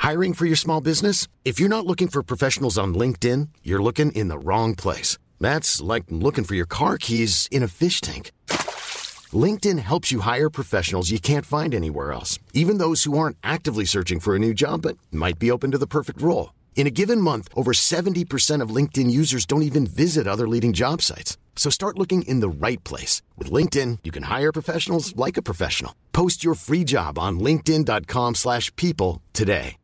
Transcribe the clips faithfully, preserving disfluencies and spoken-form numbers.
Hiring for your small business? If you're not looking for professionals on LinkedIn, you're looking in the wrong place. That's like looking for your car keys in a fish tank. LinkedIn helps you hire professionals you can't find anywhere else, even those who aren't actively searching for a new job but might be open to the perfect role. In a given month, over seventy percent of LinkedIn users don't even visit other leading job sites. So start looking in the right place. With LinkedIn, you can hire professionals like a professional. Post your free job on linkedin dot com slash people today.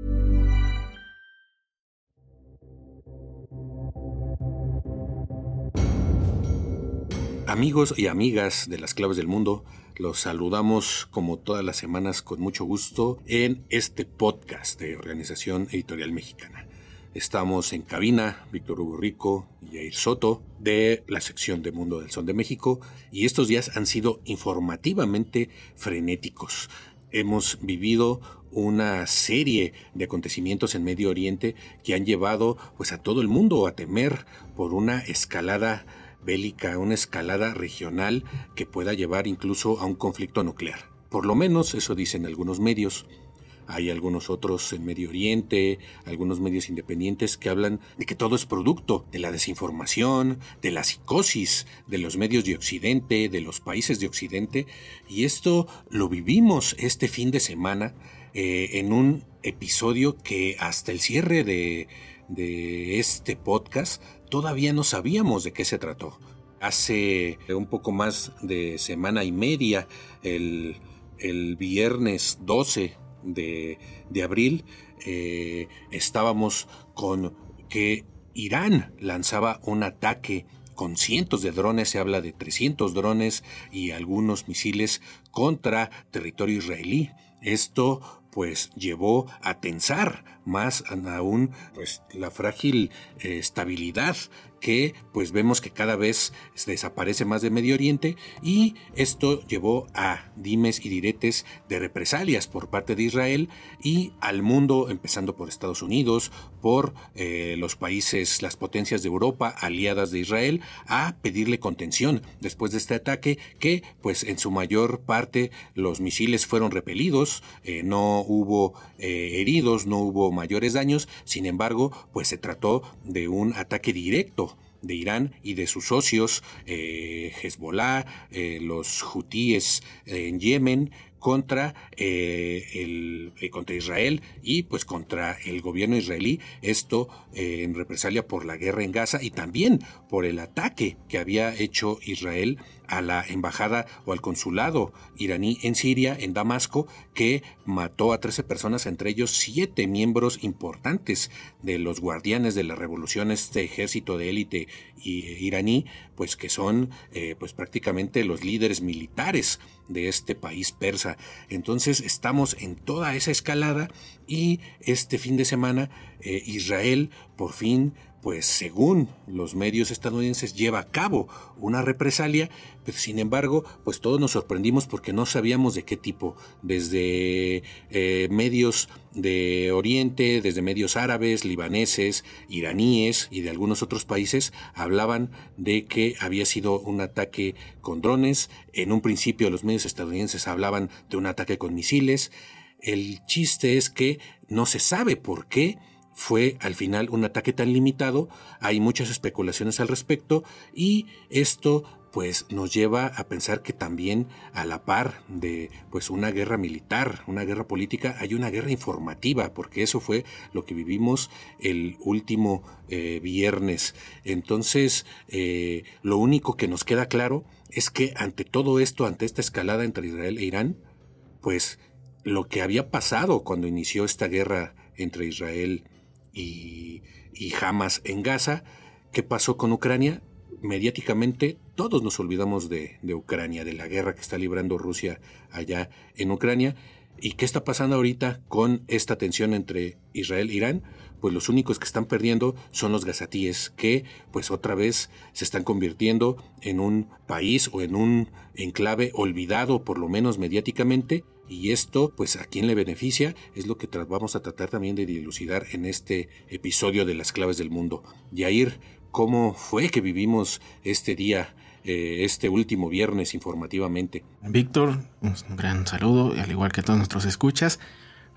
Amigos y amigas de las claves del mundo, los saludamos como todas las semanas con mucho gusto en este podcast de Organización Editorial Mexicana. Estamos en cabina, Víctor Hugo Rico y Yair Soto, de la sección de Mundo del Son de México, y estos días han sido informativamente frenéticos. Hemos vivido una serie de acontecimientos en Medio Oriente que han llevado pues, a todo el mundo a temer por una escalada bélica, una escalada regional que pueda llevar incluso a un conflicto nuclear. Por lo menos eso dicen algunos medios. Hay algunos otros en Medio Oriente, algunos medios independientes que hablan de que todo es producto de la desinformación, de la psicosis de los medios de Occidente, de los países de Occidente, y esto lo vivimos este fin de semana eh, en un episodio que hasta el cierre de, de este podcast todavía no sabíamos de qué se trató. Hace un poco más de semana y media, el, el viernes doce de, de abril, eh, estábamos con que Irán lanzaba un ataque con cientos de drones, se habla de trescientos drones y algunos misiles contra territorio israelí. Esto pues llevó a tensar más aún pues, la frágil eh, estabilidad que pues vemos que cada vez desaparece más de Medio Oriente, y esto llevó a dimes y diretes de represalias por parte de Israel y al mundo, empezando por Estados Unidos, por eh, los países, las potencias de Europa aliadas de Israel, a pedirle contención después de este ataque que pues en su mayor parte los misiles fueron repelidos, eh, no hubo eh, heridos, no hubo mayores daños. Sin embargo, pues se trató de un ataque directo de Irán y de sus socios, eh, Hezbollah, eh, los hutíes eh, en Yemen, contra, eh, el, eh, contra Israel y pues contra el gobierno israelí, esto eh, en represalia por la guerra en Gaza y también por el ataque que había hecho Israel a la embajada o al consulado iraní en Siria, en Damasco, que mató a trece personas, entre ellos siete miembros importantes de los guardianes de la revolución, este ejército de élite iraní, pues que son eh, pues prácticamente los líderes militares de este país persa. Entonces estamos en toda esa escalada y este fin de semana eh, Israel por fin, pues según los medios estadounidenses, lleva a cabo una represalia, pero sin embargo, pues todos nos sorprendimos porque no sabíamos de qué tipo. Desde eh, medios de Oriente, desde medios árabes, libaneses, iraníes y de algunos otros países, hablaban de que había sido un ataque con drones. En un principio los medios estadounidenses hablaban de un ataque con misiles. El chiste es que no se sabe por qué fue al final un ataque tan limitado. Hay muchas especulaciones al respecto y esto pues nos lleva a pensar que también a la par de pues una guerra militar, una guerra política, hay una guerra informativa, porque eso fue lo que vivimos el último eh, viernes. Entonces eh, lo único que nos queda claro es que ante todo esto, ante esta escalada entre Israel e Irán, pues lo que había pasado cuando inició esta guerra entre Israel y, y Hamas en Gaza, ¿qué pasó con Ucrania? Mediáticamente todos nos olvidamos de, de Ucrania, de la guerra que está librando Rusia allá en Ucrania. ¿Y qué está pasando ahorita con esta tensión entre Israel e Irán? Pues los únicos que están perdiendo son los gazatíes, que pues otra vez se están convirtiendo en un país o en un enclave olvidado, por lo menos mediáticamente. Y esto, pues, ¿a quién le beneficia? Es lo que tra- vamos a tratar también de dilucidar en este episodio de Las Claves del Mundo. Yair, ¿cómo fue que vivimos este día, eh, este último viernes informativamente? Víctor, un gran saludo, al igual que todos nuestros escuchas.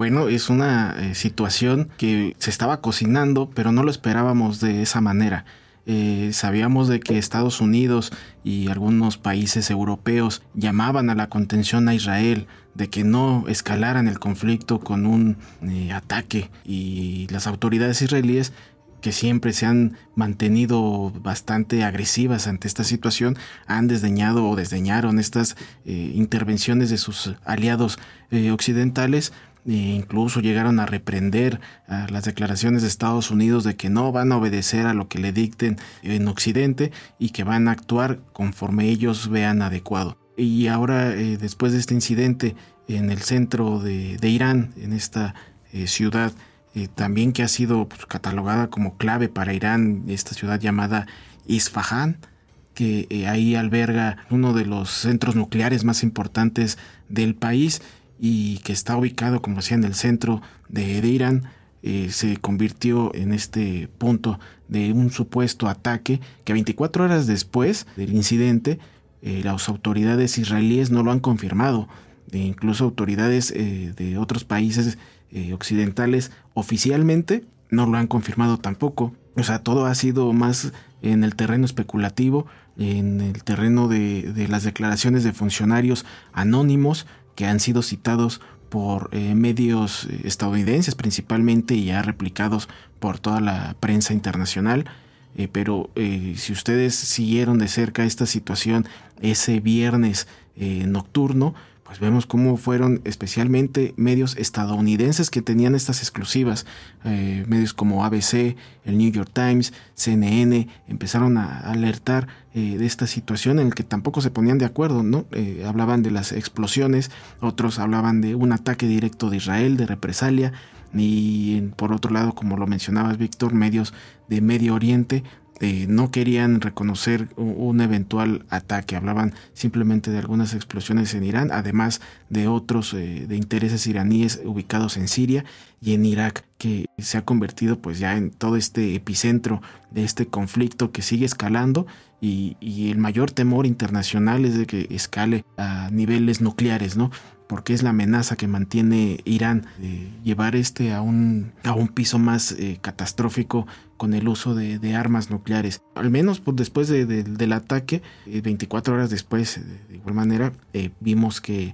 Bueno, es una eh, situación que se estaba cocinando, pero no lo esperábamos de esa manera. Eh, sabíamos de que Estados Unidos y algunos países europeos llamaban a la contención a Israel, de que no escalaran el conflicto con un eh, ataque, y las autoridades israelíes, que siempre se han mantenido bastante agresivas ante esta situación, han desdeñado o desdeñaron estas eh, intervenciones de sus aliados eh, occidentales. E incluso llegaron a reprender a las declaraciones de Estados Unidos de que no van a obedecer a lo que le dicten en Occidente y que van a actuar conforme ellos vean adecuado. Y ahora, eh, después de este incidente en el centro de, de Irán, en esta eh, ciudad, eh, también que ha sido pues, catalogada como clave para Irán, esta ciudad llamada Isfahán, que eh, ahí alberga uno de los centros nucleares más importantes del país, y que está ubicado, como decía, en el centro de, de Irán, eh, se convirtió en este punto de un supuesto ataque que veinticuatro horas después del incidente, eh, las autoridades israelíes no lo han confirmado. E incluso autoridades eh, de otros países eh, occidentales oficialmente no lo han confirmado tampoco. O sea, todo ha sido más en el terreno especulativo, en el terreno de, de las declaraciones de funcionarios anónimos que han sido citados por eh, medios estadounidenses principalmente y ya replicados por toda la prensa internacional. Eh, pero eh, si ustedes siguieron de cerca esta situación ese viernes eh, nocturno, pues vemos cómo fueron especialmente medios estadounidenses que tenían estas exclusivas, eh, medios como A B C, el New York Times, C N N, empezaron a alertar eh, de esta situación en la que tampoco se ponían de acuerdo, ¿no? Eh, hablaban de las explosiones, otros hablaban de un ataque directo de Israel, de represalia, y por otro lado, como lo mencionabas, Víctor, medios de Medio Oriente Eh, no querían reconocer un eventual ataque, hablaban simplemente de algunas explosiones en Irán, además de otros eh, de intereses iraníes ubicados en Siria y en Irak, que se ha convertido pues ya en todo este epicentro de este conflicto que sigue escalando, y, y el mayor temor internacional es de que escale a niveles nucleares, ¿no? Porque es la amenaza que mantiene Irán de llevar este a un, a un piso más eh, catastrófico con el uso de, de armas nucleares. Al menos pues, después de, de, del ataque, eh, veinticuatro horas después, de, de igual manera, eh, vimos que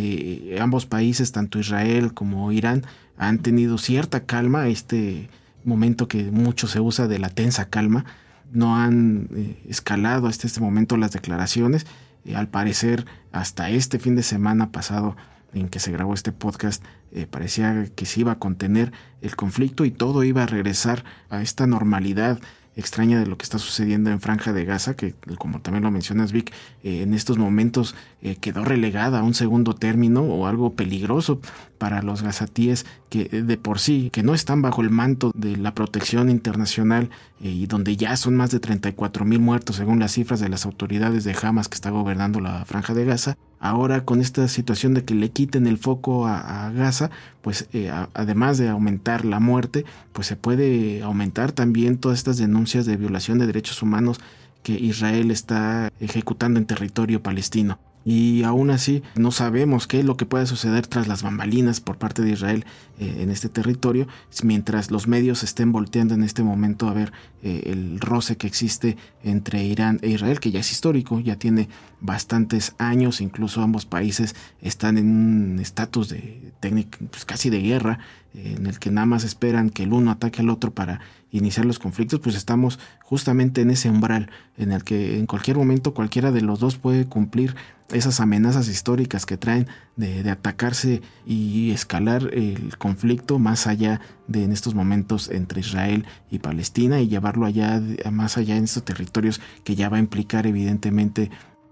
eh, ambos países, tanto Israel como Irán, han tenido cierta calma, este momento que mucho se usa de la tensa calma. No han eh, escalado hasta este momento las declaraciones. Eh, al parecer, hasta este fin de semana pasado en que se grabó este podcast, eh, parecía que se iba a contener el conflicto y todo iba a regresar a esta normalidad extraña de lo que está sucediendo en Franja de Gaza, que como también lo mencionas, Vic, eh, en estos momentos eh, quedó relegada a un segundo término o algo peligroso para los gazatíes que de por sí, que no están bajo el manto de la protección internacional eh, y donde ya son más de treinta y cuatro mil muertos según las cifras de las autoridades de Hamas que está gobernando la Franja de Gaza. Ahora con esta situación de que le quiten el foco a, a Gaza, pues eh, a, además de aumentar la muerte, pues se puede aumentar también todas estas denuncias de violación de derechos humanos que Israel está ejecutando en territorio palestino. Y aún así no sabemos qué es lo que puede suceder tras las bambalinas por parte de Israel eh, en este territorio, mientras los medios estén volteando en este momento a ver eh, el roce que existe entre Irán e Israel, que ya es histórico, ya tiene bastantes años, incluso ambos países están en un estatus de técnica, pues casi de guerra, eh, en el que nada más esperan que el uno ataque al otro para iniciar los conflictos. Pues estamos justamente en ese umbral en el que en cualquier momento cualquiera de los dos puede cumplir esas amenazas históricas que traen de, de atacarse y escalar el conflicto más allá de en estos momentos entre Israel y Palestina y llevarlo allá, más allá en estos territorios que ya va a implicar evidentemente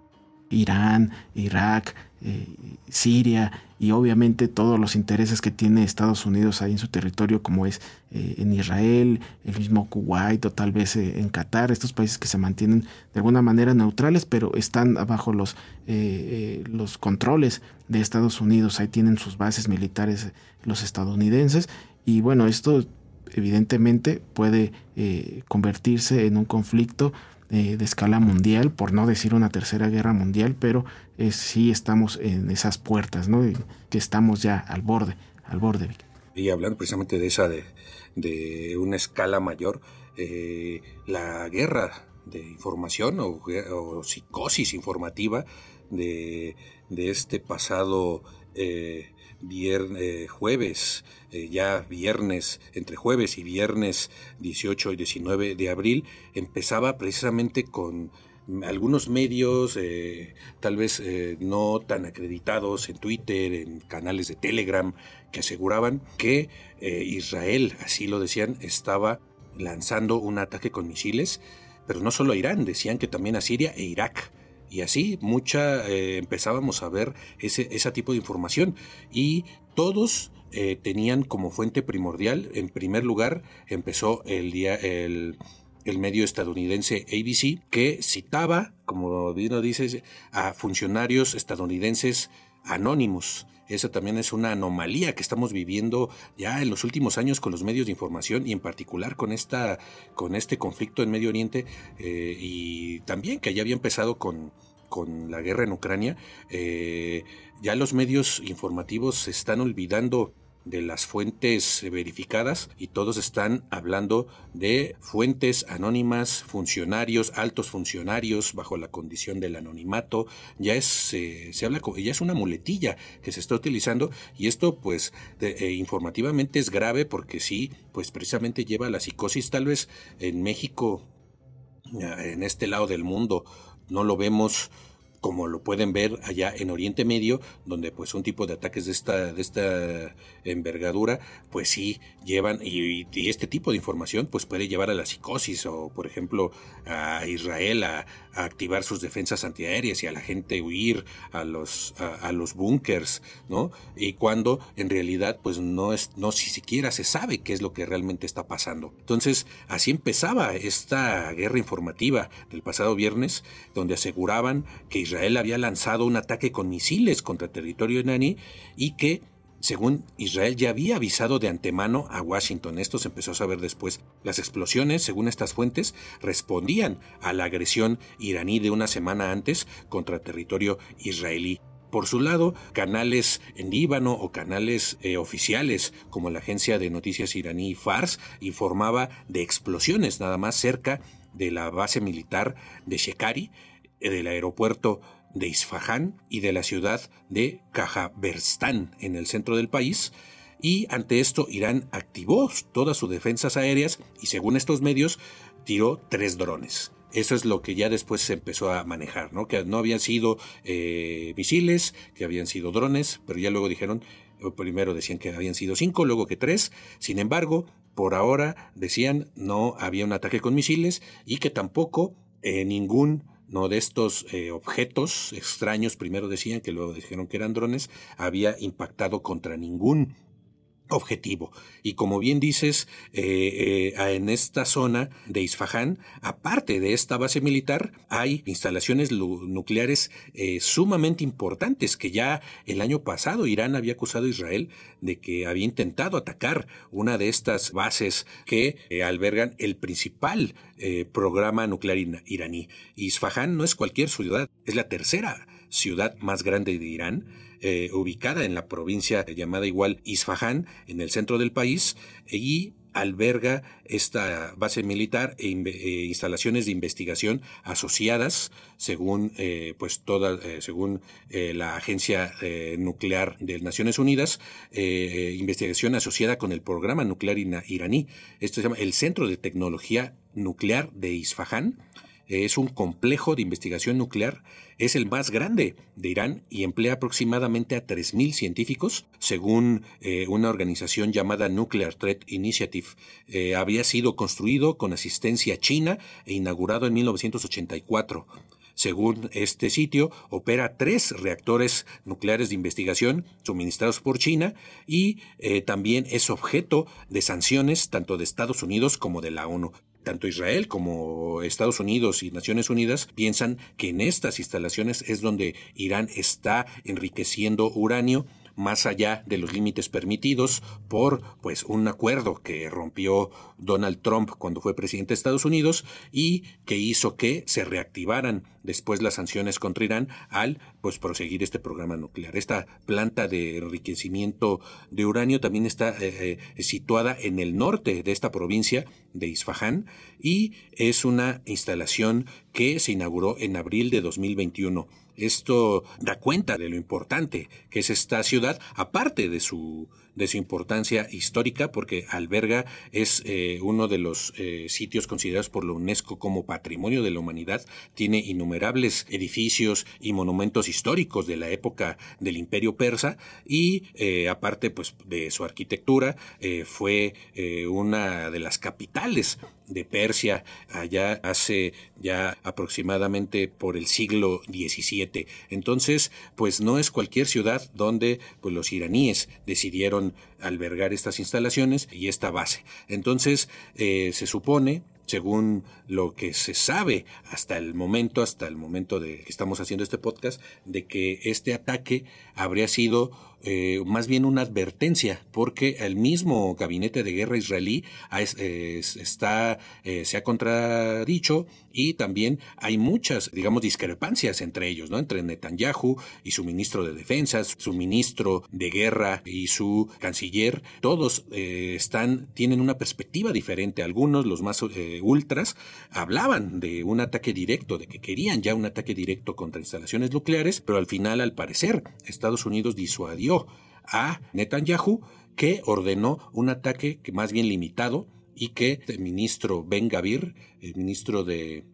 Irán, Irak, eh, Siria y obviamente todos los intereses que tiene Estados Unidos ahí en su territorio, como es eh, en Israel, el mismo Kuwait o tal vez eh, en Qatar, estos países que se mantienen de alguna manera neutrales pero están bajo los, eh, eh, los controles de Estados Unidos. Ahí tienen sus bases militares los estadounidenses y bueno, esto evidentemente puede eh, convertirse en un conflicto Eh, de escala mundial, por no decir una tercera guerra mundial, pero eh, sí estamos en esas puertas, ¿no? Y que estamos ya al borde, al borde, Vic. Y hablando precisamente de esa, de, de una escala mayor, eh, la guerra de información o, o psicosis informativa de, de este pasado eh, viernes, eh, jueves, eh, ya viernes, entre jueves y viernes dieciocho y diecinueve de abril, empezaba precisamente con algunos medios, eh, tal vez eh, no tan acreditados en Twitter, en canales de Telegram, que aseguraban que eh, Israel, así lo decían, estaba lanzando un ataque con misiles, pero no solo a Irán, decían que también a Siria e Irak. Y así mucha eh, empezábamos a ver ese, ese tipo de información. Y todos eh, tenían como fuente primordial, en primer lugar, empezó el día... el el medio estadounidense A B C, que citaba, como bien lo dices, a funcionarios estadounidenses anónimos. Esa también es una anomalía que estamos viviendo ya en los últimos años con los medios de información y en particular con esta, con este conflicto en Medio Oriente, eh, y también que ya había empezado con, con la guerra en Ucrania. Eh, ya los medios informativos se están olvidando de las fuentes verificadas y todos están hablando de fuentes anónimas, funcionarios, altos funcionarios bajo la condición del anonimato. Ya es eh, se habla ya es una muletilla que se está utilizando, y esto pues de, eh, informativamente es grave porque sí, pues precisamente lleva a la psicosis. Tal vez en México, en este lado del mundo, no lo vemos como lo pueden ver allá en Oriente Medio, donde pues un tipo de ataques de esta, de esta envergadura, pues sí llevan, y, y este tipo de información pues puede llevar a la psicosis, o por ejemplo a Israel a, a activar sus defensas antiaéreas y a la gente huir a los, a, a los búnkers, ¿no? Y cuando en realidad pues no es, no si siquiera se sabe qué es lo que realmente está pasando. Entonces así empezaba esta guerra informativa del pasado viernes, donde aseguraban que Israel Israel había lanzado un ataque con misiles contra territorio iraní y que, según Israel, ya había avisado de antemano a Washington. Esto se empezó a saber después. Las explosiones, según estas fuentes, respondían a la agresión iraní de una semana antes contra territorio israelí. Por su lado, canales en Líbano o canales eh, oficiales como la agencia de noticias iraní Fars informaba de explosiones nada más cerca de la base militar de Shekari, del aeropuerto de Isfahán y de la ciudad de Khabarovsk en el centro del país. Y ante esto Irán activó todas sus defensas aéreas y, según estos medios, tiró tres drones. Eso es lo que ya después se empezó a manejar, ¿no? Que no habían sido eh, misiles, que habían sido drones, pero ya luego dijeron, primero decían que habían sido cinco, luego que tres. Sin embargo, por ahora decían no había un ataque con misiles y que tampoco eh, ningún no de estos eh, objetos extraños, primero decían, que luego dijeron que eran drones, había impactado contra ningún objetivo. Y como bien dices, eh, eh, en esta zona de Isfahán, aparte de esta base militar, hay instalaciones nucleares eh, sumamente importantes, que ya el año pasado Irán había acusado a Israel de que había intentado atacar una de estas bases que eh, albergan el principal eh, programa nuclear iraní. Isfahán no es cualquier ciudad, es la tercera ciudad más grande de Irán, eh, ubicada en la provincia llamada igual Isfahán, en el centro del país, y alberga esta base militar e, e instalaciones de investigación asociadas, según eh, pues toda, eh, según eh, la Agencia eh, Nuclear de Naciones Unidas, eh, investigación asociada con el programa nuclear iraní. Esto se llama el Centro de Tecnología Nuclear de Isfahán. Es un complejo de investigación nuclear, es el más grande de Irán y emplea aproximadamente a tres mil científicos, según eh, una organización llamada Nuclear Threat Initiative. Eh, había sido construido con asistencia china e inaugurado en mil novecientos ochenta y cuatro. Según este sitio, opera tres reactores nucleares de investigación suministrados por China y eh, también es objeto de sanciones tanto de Estados Unidos como de la ONU. Tanto Israel como Estados Unidos y Naciones Unidas piensan que en estas instalaciones es donde Irán está enriqueciendo uranio más allá de los límites permitidos por pues un acuerdo que rompió Donald Trump cuando fue presidente de Estados Unidos y que hizo que se reactivaran después las sanciones contra Irán al pues proseguir este programa nuclear. Esta planta de enriquecimiento de uranio también está eh, situada en el norte de esta provincia de Isfahán y es una instalación que se inauguró en abril de dos mil veintiuno. Esto da cuenta de lo importante que es esta ciudad, aparte de su de su importancia histórica, porque alberga es eh, uno de los eh, sitios considerados por la UNESCO como Patrimonio de la Humanidad. Tiene innumerables edificios y monumentos históricos de la época del Imperio Persa y eh, aparte pues de su arquitectura eh, fue eh, una de las capitales de Persia allá hace ya aproximadamente por el siglo diecisiete. Entonces, pues no es cualquier ciudad donde pues los iraníes decidieron albergar estas instalaciones y esta base. Entonces, eh, se supone, según lo que se sabe hasta el momento, hasta el momento de que estamos haciendo este podcast, de que este ataque habría sido eh, más bien una advertencia, porque el mismo gabinete de guerra israelí eh, está, eh, se ha contradicho y también hay muchas, digamos, discrepancias entre ellos, ¿no? Entre Netanyahu y su ministro de Defensa, su ministro de Guerra y su canciller. Todos eh, están, tienen una perspectiva diferente. Algunos, los más eh, ultras, hablaban de un ataque directo, de que querían ya un ataque directo contra instalaciones nucleares, pero al final, al parecer, Estados Unidos disuadió a Netanyahu, que ordenó un ataque que más bien limitado y que el ministro Ben Gavir, el ministro de,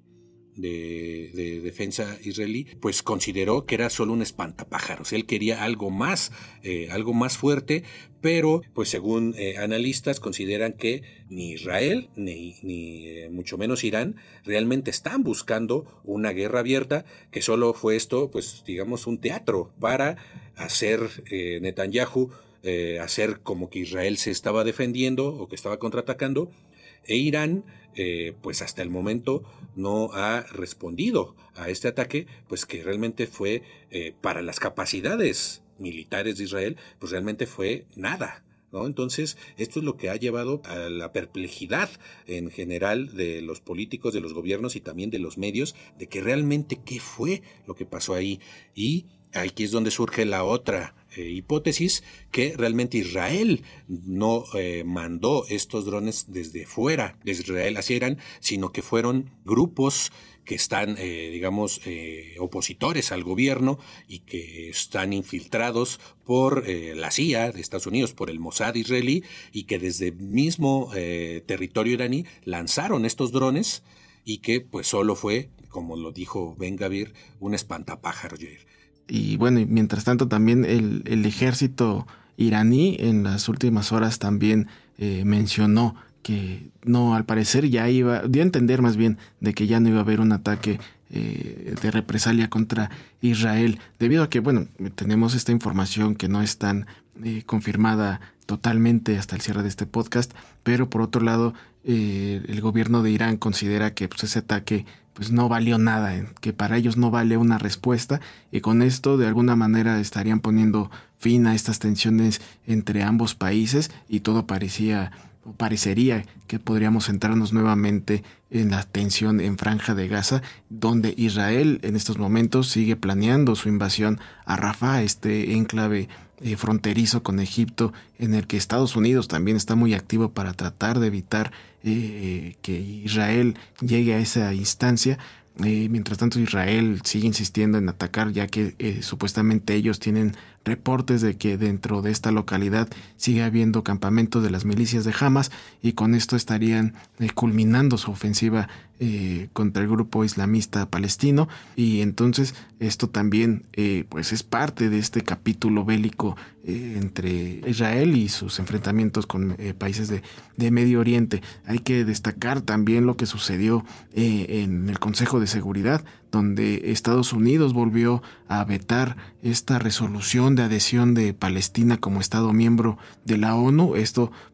de, de defensa israelí, pues consideró que era solo un espantapájaros. Él quería algo más, eh, algo más fuerte, pero pues según eh, analistas consideran que ni Israel ni, ni eh, mucho menos Irán realmente están buscando una guerra abierta, que solo fue esto, pues digamos, un teatro para hacer eh, Netanyahu eh, hacer como que Israel se estaba defendiendo o que estaba contraatacando, e Irán eh, pues hasta el momento no ha respondido a este ataque, pues que realmente fue eh, para las capacidades militares de Israel, pues realmente fue nada, ¿no? Entonces, esto es lo que ha llevado a la perplejidad en general de los políticos, de los gobiernos y también de los medios, de que realmente qué fue lo que pasó ahí. Y aquí es donde surge la otra eh, hipótesis, que realmente Israel no eh, mandó estos drones desde fuera, desde Israel hacia Irán, sino que fueron grupos que están, eh, digamos, eh, opositores al gobierno y que están infiltrados por eh, la C I A de Estados Unidos, por el Mossad israelí, y que desde el mismo eh, territorio iraní lanzaron estos drones y que pues solo fue, como lo dijo Ben Gavir, un espantapájaros, Jair. Y bueno, y mientras tanto también el, el ejército iraní en las últimas horas también eh, mencionó que no, al parecer ya iba, dio a entender más bien de que ya no iba a haber un ataque eh, de represalia contra Israel, debido a que, bueno, tenemos esta información que no es tan eh, confirmada totalmente hasta el cierre de este podcast, pero por otro lado, eh, el gobierno de Irán considera que pues, ese ataque pues no valió nada, que para ellos no vale una respuesta, y con esto de alguna manera estarían poniendo fin a estas tensiones entre ambos países, y todo parecía o parecería que podríamos centrarnos nuevamente en la tensión en Franja de Gaza, donde Israel en estos momentos sigue planeando su invasión a Rafah, este enclave eh, fronterizo con Egipto, en el que Estados Unidos también está muy activo para tratar de evitar eh, que Israel llegue a esa instancia. Eh, mientras tanto, Israel sigue insistiendo en atacar, ya que eh, supuestamente ellos tienen reportes de que dentro de esta localidad sigue habiendo campamentos de las milicias de Hamas, y con esto estarían eh, culminando su ofensiva eh, contra el grupo islamista palestino. Y entonces esto también eh, pues es parte de este capítulo bélico eh, entre Israel y sus enfrentamientos con eh, países de, de Medio Oriente. Hay que destacar también lo que sucedió eh, en el Consejo de Seguridad, donde Estados Unidos volvió a vetar esta resolución de adhesión de Palestina como Estado miembro de la ONU, esto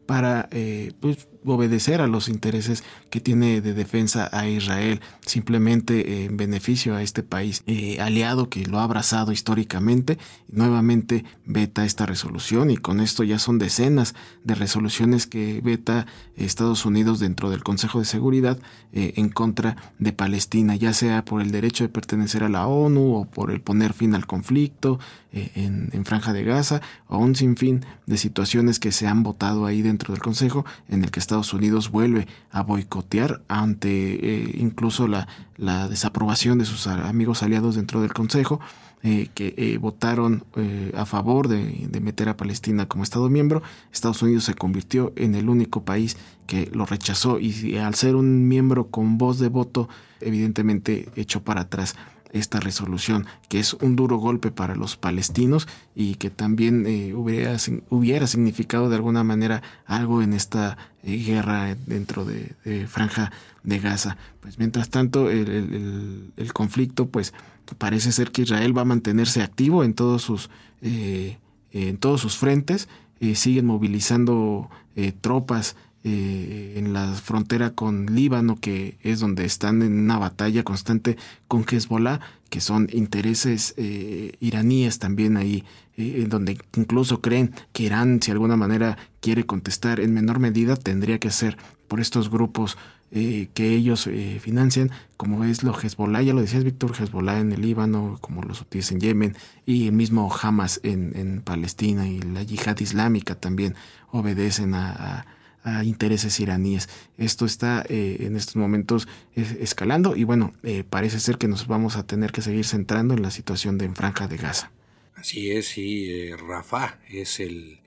para eh, pues, obedecer a los intereses que tiene de defensa a Israel, simplemente eh, en beneficio a este país eh, aliado que lo ha abrazado históricamente. Nuevamente veta esta resolución, y con esto ya son decenas de resoluciones que veta Estados Unidos dentro del Consejo de Seguridad eh, en contra de Palestina, ya sea por el derecho de pertenecer a la ONU o por el poner fin al conflicto eh, en, en Franja de Gaza, o un sinfín de situaciones que se han votado ahí dentro del Consejo, en el que Estados Unidos vuelve a boicotear ante eh, incluso la, la desaprobación de sus amigos aliados dentro del Consejo, eh, que eh, votaron eh, a favor de, de meter a Palestina como Estado miembro. Estados Unidos se convirtió en el único país que lo rechazó, y al ser un miembro con voz de voto, evidentemente echó para atrás esta resolución, que es un duro golpe para los palestinos y que también eh, hubiera, hubiera significado de alguna manera algo en esta eh, guerra dentro de, de Franja de Gaza. Pues mientras tanto el, el, el conflicto, pues parece ser que Israel va a mantenerse activo en todos sus eh, en todos sus frentes. Eh, siguen movilizando eh, tropas Eh, en la frontera con Líbano, que es donde están en una batalla constante con Hezbollah, que son intereses eh, iraníes también ahí, eh, en donde incluso creen que Irán, si de alguna manera quiere contestar en menor medida, tendría que ser por estos grupos eh, que ellos eh, financian, como es lo Hezbollah, ya lo decías, Víctor, Hezbollah en el Líbano, como los hutíes en Yemen, y el mismo Hamas en, en Palestina, y la yihad islámica también obedecen a, a a intereses iraníes. Esto está eh, en estos momentos es, escalando, y bueno, eh, parece ser que nos vamos a tener que seguir centrando en la situación de en Franja de Gaza. Así es, sí, eh, Rafah es el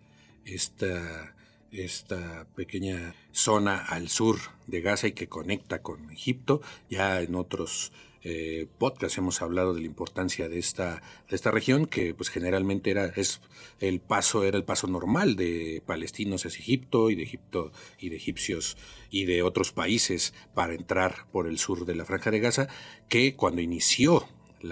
esta esta pequeña zona al sur de Gaza y que conecta con Egipto. Ya en otros eh, podcasts hemos hablado de la importancia de esta de esta región, que pues generalmente era es el paso era el paso normal de palestinos hacia Egipto, y de Egipto y de egipcios y de otros países para entrar por el sur de la Franja de Gaza, que cuando inició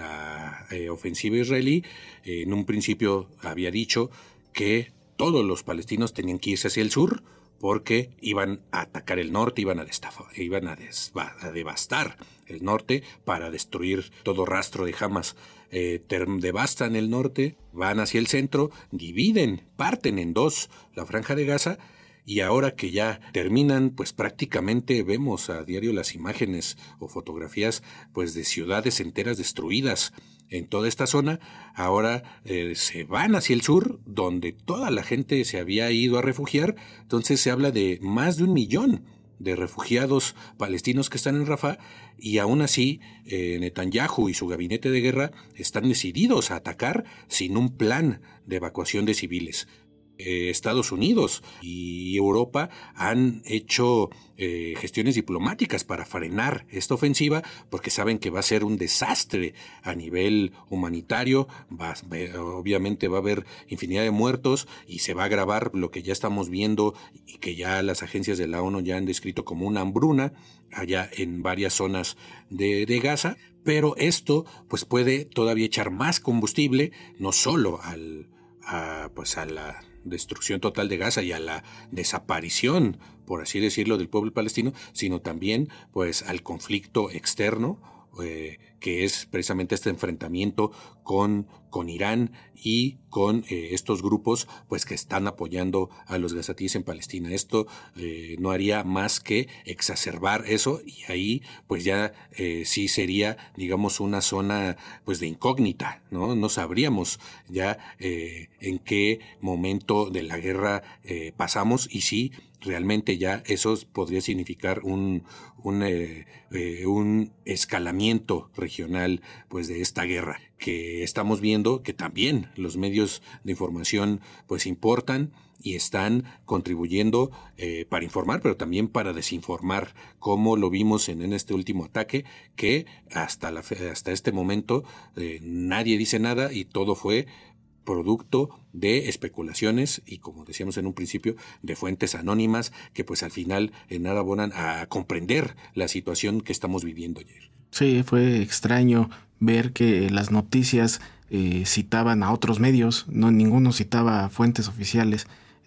la eh, ofensiva israelí, eh, en un principio había dicho que todos los palestinos tenían que irse hacia el sur porque iban a atacar el norte, iban a, destafar, iban a, desba, a devastar el norte para destruir todo rastro de Hamas. Eh, devastan el norte, van hacia el centro, dividen, parten en dos la Franja de Gaza, y ahora que ya terminan, pues prácticamente vemos a diario las imágenes o fotografías pues de ciudades enteras destruidas en toda esta zona. Ahora eh, se van hacia el sur, donde toda la gente se había ido a refugiar. Entonces se habla de más de un millón de refugiados palestinos que están en Rafah, y aún así eh, Netanyahu y su gabinete de guerra están decididos a atacar sin un plan de evacuación de civiles. Eh, Estados Unidos y Europa han hecho eh, gestiones diplomáticas para frenar esta ofensiva, porque saben que va a ser un desastre a nivel humanitario. Va, obviamente va a haber infinidad de muertos, y se va a agravar lo que ya estamos viendo y que ya las agencias de la ONU ya han descrito como una hambruna allá en varias zonas de, de Gaza. Pero esto pues puede todavía echar más combustible, no solo al, a, pues a la destrucción total de Gaza y a la desaparición, por así decirlo, del pueblo palestino, sino también pues al conflicto externo, eh, que es precisamente este enfrentamiento con, con Irán y con eh, estos grupos pues que están apoyando a los gazatíes en Palestina. Esto eh, no haría más que exacerbar eso, y ahí pues ya eh, sí sería, digamos, una zona pues de incógnita, ¿no? No sabríamos ya eh, en qué momento de la guerra eh, pasamos, y sí realmente ya eso podría significar un un, eh, eh, un escalamiento regional pues de esta guerra, que estamos viendo que también los medios de información pues importan y están contribuyendo eh, para informar, pero también para desinformar, como lo vimos en, en este último ataque, que hasta, la, hasta este momento eh, nadie dice nada, y todo fue producto de especulaciones y, como decíamos en un principio, de fuentes anónimas que pues al final en nada abonan a comprender la situación que estamos viviendo ayer. Sí, fue extraño ver que las noticias eh, citaban a otros medios, no ninguno citaba fuentes oficiales.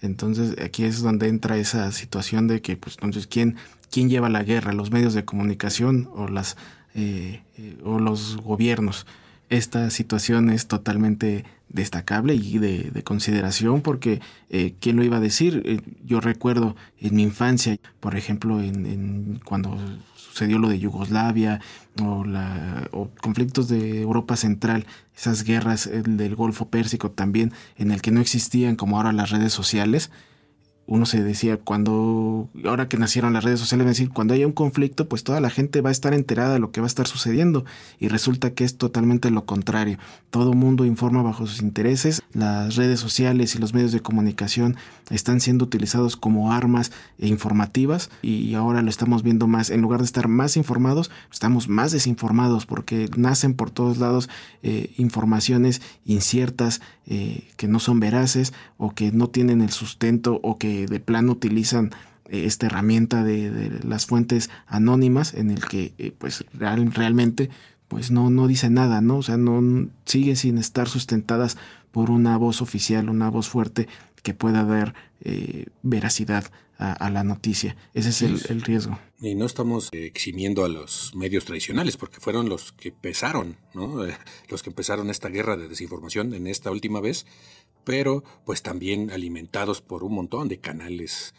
Entonces aquí es donde entra esa situación de que, pues, entonces, ¿quién, quién lleva la guerra? ¿Los medios de comunicación o, las, eh, eh, o los gobiernos? Esta situación es totalmente destacable y de, de consideración porque eh, ¿quién lo iba a decir? Eh, yo recuerdo en mi infancia, por ejemplo, en, en cuando sucedió lo de Yugoslavia o, la, o conflictos de Europa Central, esas guerras el del Golfo Pérsico también, en el que no existían como ahora las redes sociales. Uno se decía, cuando, ahora que nacieron las redes sociales, decir, cuando haya un conflicto, pues toda la gente va a estar enterada de lo que va a estar sucediendo, y resulta que es totalmente lo contrario. Todo mundo informa bajo sus intereses. Las redes sociales y los medios de comunicación están siendo utilizados como armas informativas, y ahora lo estamos viendo más. En lugar de estar más informados, estamos más desinformados, porque nacen por todos lados eh, informaciones inciertas, eh, que no son veraces, o que no tienen el sustento, o que de plano utilizan eh, esta herramienta de, de las fuentes anónimas, en el que eh, pues real, realmente pues no, no dice nada, ¿no? O sea, no sigue sin estar sustentadas por una voz oficial, una voz fuerte que pueda dar eh, veracidad a, a la noticia. Ese es el, el riesgo. Y no estamos eximiendo a los medios tradicionales, porque fueron los que empezaron, ¿no? Eh, los que empezaron esta guerra de desinformación en esta última vez, pero pues también alimentados por un montón de canales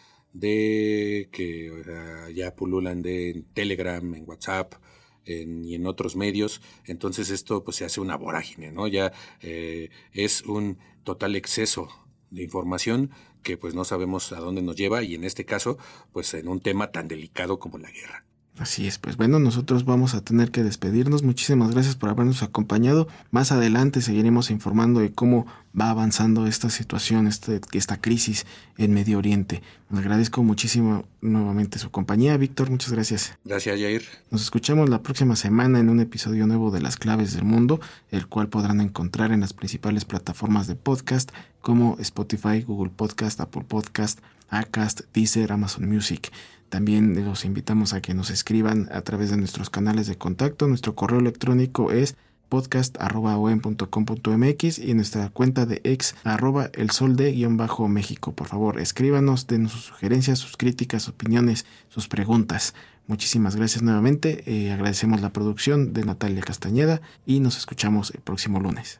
de que uh, ya pululan de en Telegram, en WhatsApp, En, y en otros medios. Entonces esto pues se hace una vorágine, ¿no? Ya eh, es un total exceso de información que pues no sabemos a dónde nos lleva, y en este caso pues en un tema tan delicado como la guerra. Así es, pues bueno, nosotros vamos a tener que despedirnos. Muchísimas gracias por habernos acompañado. Más adelante seguiremos informando de cómo va avanzando esta situación, este, esta crisis en Medio Oriente. Les agradezco muchísimo nuevamente su compañía. Víctor, muchas gracias. Gracias, Jair. Nos escuchamos la próxima semana en un episodio nuevo de Las Claves del Mundo, el cual podrán encontrar en las principales plataformas de podcast como Spotify, Google Podcast, Apple Podcast, Acast, Deezer, Amazon Music. También los invitamos a que nos escriban a través de nuestros canales de contacto. Nuestro correo electrónico es podcast arroba o e m punto com punto m x y nuestra cuenta de ex arroba el sol de guión bajo México. Por favor, escríbanos, denos sus sugerencias, sus críticas, opiniones, sus preguntas. Muchísimas gracias nuevamente. Eh, agradecemos la producción de Natalia Castañeda y nos escuchamos el próximo lunes.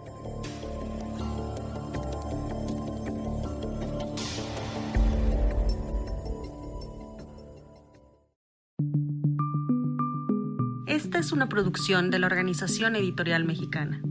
Esta es una producción de la Organización Editorial Mexicana.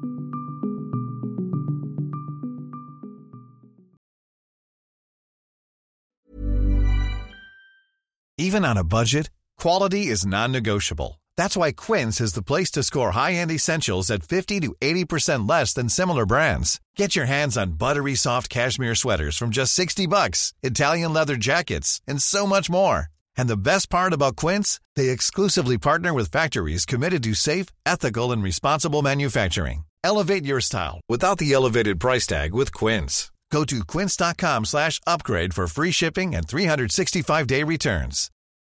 Even on a budget, quality is non-negotiable. That's why Quince is the place to score high-end essentials at fifty to eighty percent less than similar brands. Get your hands on buttery soft cashmere sweaters from just sixty bucks, Italian leather jackets, and so much more. And the best part about Quince, they exclusively partner with factories committed to safe, ethical, and responsible manufacturing. Elevate your style without the elevated price tag with Quince. Go to quince dot com slash upgrade for free shipping and three sixty-five day returns.